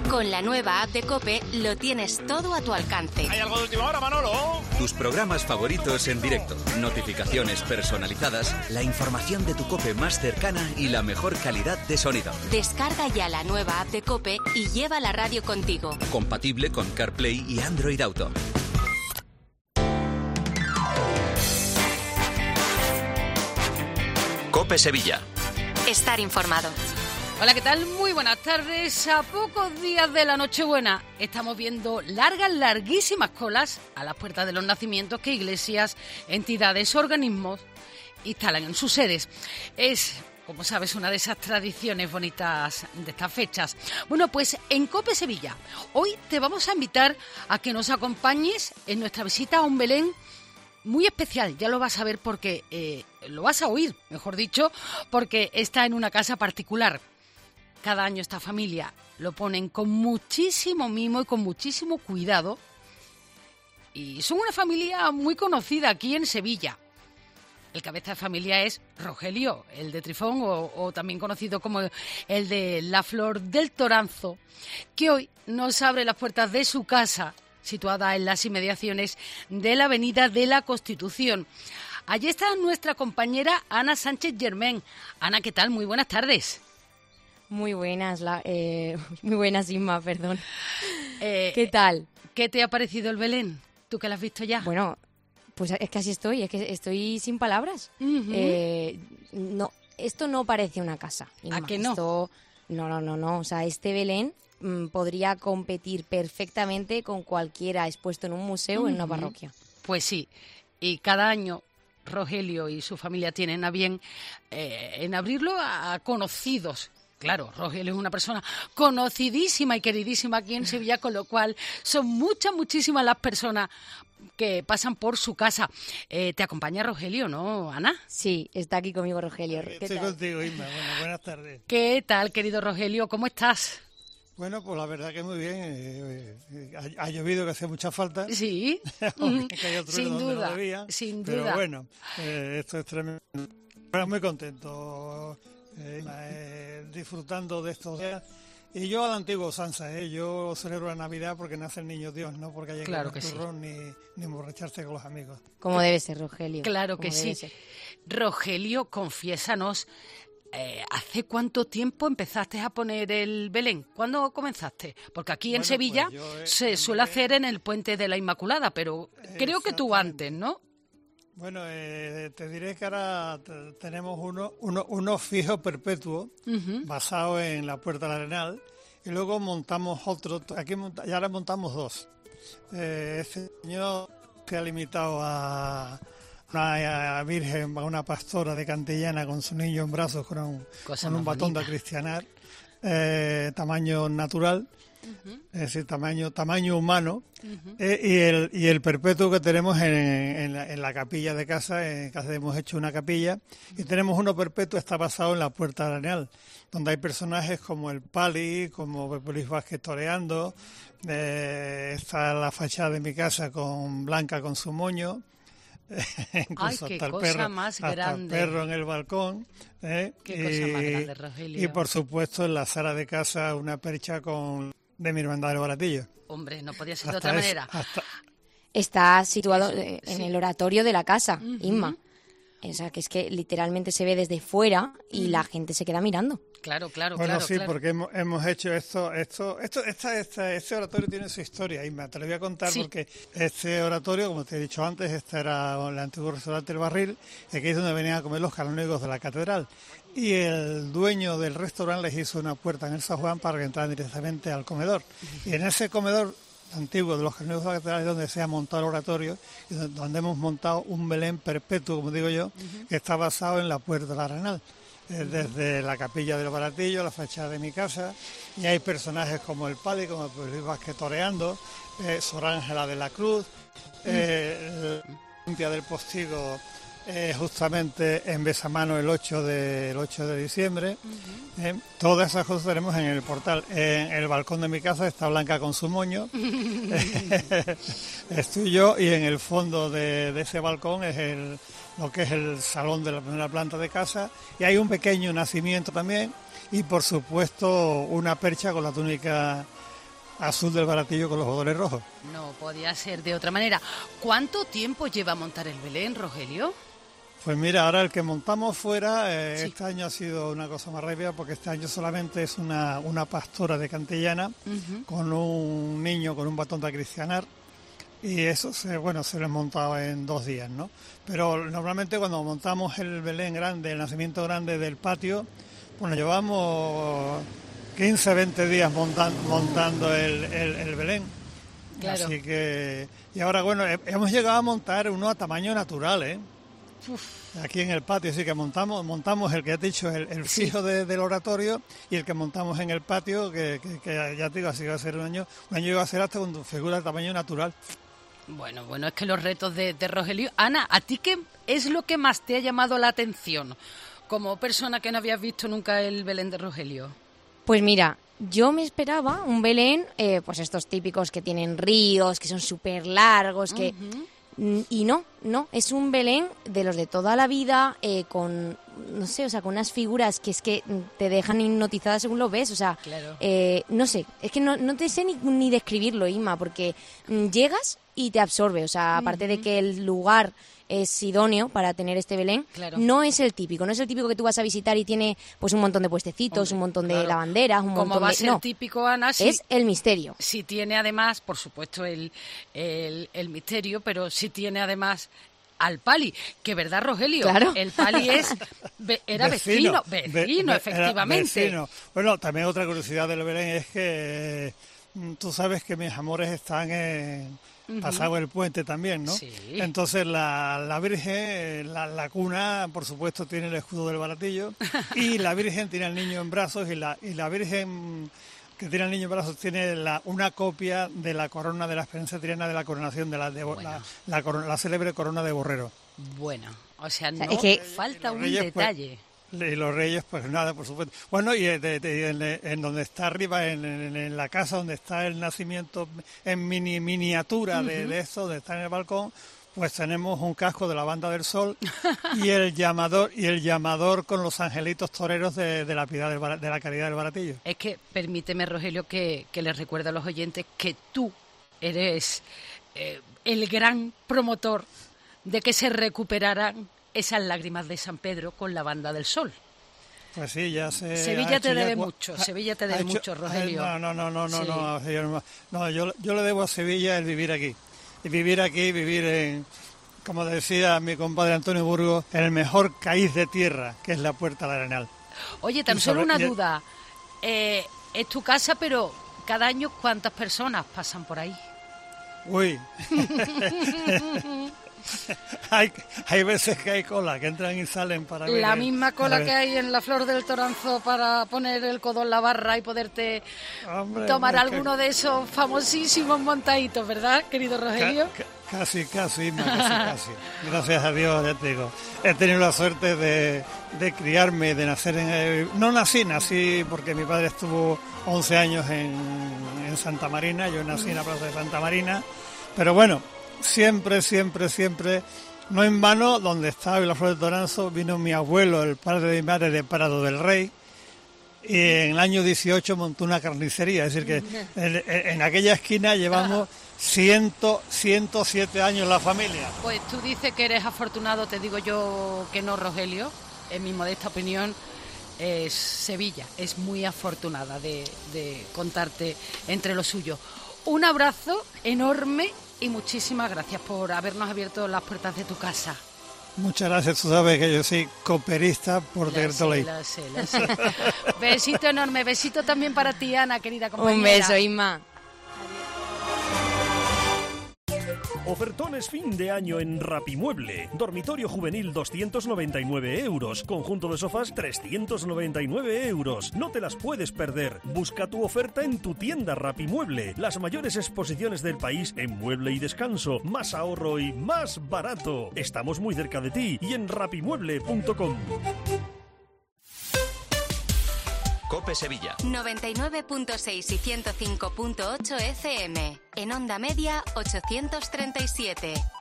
Con la nueva app de COPE lo tienes todo a tu alcance. ¿Hay algo de última hora, Manolo? Tus programas favoritos en directo, notificaciones personalizadas, la información de tu COPE más cercana y la mejor calidad de sonido. Descarga ya la nueva app de COPE y lleva la radio contigo. Compatible con CarPlay y Android Auto. COPE Sevilla. Estar informado. Hola, ¿qué tal? Muy buenas tardes. A pocos días de la Nochebuena estamos viendo larguísimas colas a las puertas de los nacimientos que iglesias, entidades, organismos instalan en sus sedes. Es, como sabes, una de esas tradiciones bonitas de estas fechas. Bueno, pues en COPE Sevilla, hoy te vamos a invitar a que nos acompañes en nuestra visita a un Belén muy especial. Ya lo vas a ver porque lo vas a oír, mejor dicho, porque está en una casa particular. Cada año esta familia lo ponen con muchísimo mimo y con muchísimo cuidado. Y son una familia muy conocida aquí en Sevilla. El cabeza de familia es Rogelio, el de Trifón, o también conocido como el de La Flor del Toranzo, que hoy nos abre las puertas de su casa, situada en las inmediaciones de la Avenida de la Constitución. Allí está nuestra compañera Ana Sánchez Germán. Ana, ¿qué tal? Muy buenas tardes. Muy buenas, muy buenas, Inma, perdón. ¿Qué tal? ¿Qué te ha parecido el Belén? ¿Tú que lo has visto ya? Bueno, pues es que así estoy, es que estoy sin palabras. No, esto no parece una casa, Inma. ¿A que no? Esto, no. O sea, este Belén podría competir perfectamente con cualquiera expuesto en un museo o en una parroquia. Pues sí, y cada año Rogelio y su familia tienen a bien en abrirlo a conocidos. Claro, Rogelio es una persona conocidísima y queridísima aquí en Sevilla, con lo cual son muchísimas las personas que pasan por su casa. ¿Te acompaña Rogelio, no, Ana? Sí, está aquí conmigo Rogelio. Estoy contigo, Inma. Bueno, buenas tardes. ¿Qué tal, querido Rogelio? ¿Cómo estás? Bueno, pues la verdad que muy bien. Ha llovido, que hace mucha falta. Sí, que hay otro sin donde duda, no debía, sin pero duda. bueno, esto es tremendo. Bueno, muy contento, disfrutando de estos días. Y yo a la antigua usanza, yo celebro la Navidad porque nace el niño Dios, no porque haya que comer turrón ni emborracharse con los amigos. Como debe ser, Rogelio. Claro que sí. Rogelio, confiésanos, ¿hace cuánto tiempo empezaste a poner el Belén? ¿Cuándo comenzaste? Porque aquí en Sevilla pues se suele hacer en el Puente de la Inmaculada, pero creo que tú antes, ¿no? Bueno, te diré que ahora tenemos uno fijo perpetuo, basado en la Puerta del Arenal, y luego montamos otro, y ahora montamos dos. Este año se ha limitado a una virgen, a una pastora de Cantillana con su niño en brazos con un batón de acristianar, tamaño natural. Es decir, tamaño humano, y el perpetuo que tenemos en la capilla de casa. En casa hemos hecho una capilla y tenemos uno perpetuo, está basado en la Puerta del Arenal, donde hay personajes como el Pali, como Luis Vázquez toreando, está la fachada de mi casa con Blanca con su moño. Incluso ¡ay, qué hasta el cosa perro, más hasta grande! El perro en el balcón. ¡Qué cosa más grande, Rogelio! Y por supuesto en la sala de casa una percha de mi hermandad del Baratillo. Hombre, no podía ser de otra manera. Está situado en el oratorio de la casa, Inma. O sea, que es que literalmente se ve desde fuera y la gente se queda mirando. Claro. Bueno, sí, claro. porque hemos hecho esto. Este oratorio tiene su historia, Inma. Te lo voy a contar porque este oratorio, como te he dicho antes, este era el antiguo restaurante El Barril, y aquí es donde venían a comer los canónigos de la catedral. Y el dueño del restaurante les hizo una puerta en el San Juan para que entraran directamente al comedor. Y en ese comedor antiguo de los canónigos de la catedral es donde se ha montado el oratorio y donde hemos montado un Belén perpetuo, como digo yo, que está basado en la Puerta del Arenal. Desde la capilla del Baratillo, la fachada de mi casa, y hay personajes como el Pali, como el Luis Vázquez toreando, Sor Ángela de la Cruz, Limpia del Postigo, justamente en Besamano el 8 de diciembre. Todas esas cosas tenemos en el portal. En el balcón de mi casa está Blanca con su moño. Estoy yo, y en el fondo de ese balcón es lo que es el salón de la primera planta de casa, y hay un pequeño nacimiento también, y por supuesto una percha con la túnica azul del baratillo con los botones rojos. No podía ser de otra manera. ¿Cuánto tiempo lleva a montar el Belén, Rogelio? Pues mira, ahora el que montamos fuera, Sí. este año ha sido una cosa más rápida porque este año solamente es una pastora de Cantillana con un niño con un batón de acristianar y eso se les montaba en 2 días, ¿no? Pero normalmente cuando montamos el Belén grande, el nacimiento grande del patio, pues nos llevamos 15, 20 días montando el Belén. Claro. Así que, y ahora bueno, hemos llegado a montar uno a tamaño natural, ¿eh? Aquí en el patio, sí que montamos el que has dicho, el fijo del oratorio, y el que montamos en el patio, que ya te digo, así va a ser un año iba a ser hasta con figura de tamaño natural. Bueno, es que los retos de Rogelio... Ana, ¿a ti qué es lo que más te ha llamado la atención como persona que no habías visto nunca el Belén de Rogelio? Pues mira, yo me esperaba un Belén, pues estos típicos que tienen ríos, que son súper largos, que... Y no, es un Belén de los de toda la vida, con, no sé, o sea, con unas figuras que es que te dejan hipnotizada según lo ves, o sea, Claro. No sé, es que no te sé ni describirlo, Inma, porque llegas y te absorbe, o sea, aparte de que el lugar es idóneo para tener este Belén, Claro. no es el típico que tú vas a visitar y tiene pues un montón de puestecitos, Hombre, un montón claro. de lavanderas, un Como montón va a de... ser No, típico, Ana, es el misterio. si tiene además, por supuesto, el misterio, pero si tiene además al Pali, que verdad, Rogelio, Claro. el Pali era vecino, Era efectivamente. vecino. Bueno, también otra curiosidad del Belén es que tú sabes que mis amores están pasado el puente también, ¿no? Sí. Entonces la Virgen, la cuna, por supuesto, tiene el escudo del baratillo y la Virgen tiene al niño en brazos y la Virgen que tiene al niño en brazos tiene una copia de la corona de la Esperanza Triana de la coronación de la célebre corona de Borrero. Bueno, o sea, no es que falta los un Reyes, pues, detalle. Y los Reyes, pues nada, por supuesto. Bueno, y en donde está arriba, en la casa donde está el nacimiento, en miniatura de esto, donde está en el balcón, pues tenemos un casco de la Banda del Sol y el llamador con los angelitos toreros de la Piedad de la Caridad del Baratillo. Es que permíteme, Rogelio, que les recuerde a los oyentes que tú eres el gran promotor de que se recuperaran esas lágrimas de San Pedro con la Banda del Sol. Pues sí, ya se... Sevilla te debe mucho, Rogelio. No, yo le debo a Sevilla el vivir aquí. Y vivir en, como decía mi compadre Antonio Burgos, en el mejor caíz de tierra, que es la Puerta del Arenal. Oye, tan solo una duda. Es tu casa, pero cada año, ¿cuántas personas pasan por ahí? Uy. hay veces que hay cola, que entran y salen para ver. La misma cola que hay en la Flor del Toranzo para poner el codo en la barra y poderte tomar alguno de esos famosísimos montaditos, ¿verdad, querido Rogelio? Casi. Gracias a Dios, ya te digo. He tenido la suerte de criarme, de nacer no nací porque mi padre estuvo 11 años en Santa Marina, yo nací en la plaza de Santa Marina, pero bueno, siempre, no en vano, donde estaba la Flor del Toranzo, vino mi abuelo, el padre de mi madre, de Prado del Rey, y en el año 18 montó una carnicería, es decir que en aquella esquina llevamos 107 años la familia. Pues tú dices que eres afortunado, te digo yo que no, Rogelio, en mi modesta opinión, es Sevilla, es muy afortunada de contarte entre los suyos. Un abrazo enorme y muchísimas gracias por habernos abierto las puertas de tu casa. Muchas gracias, tú sabes que yo soy cooperista por decreto ley. Lo sé. Besito enorme, besito también para ti, Ana, querida compañera. Un beso, Inma. Ofertones fin de año en Rapimueble. Dormitorio juvenil 299 euros. Conjunto de sofás 399 euros. No te las puedes perder. Busca tu oferta en tu tienda Rapimueble. Las mayores exposiciones del país en mueble y descanso. Más ahorro y más barato. Estamos muy cerca de ti y en rapimueble.com. COPE Sevilla 99.6 y 105.8 FM. En onda media 837.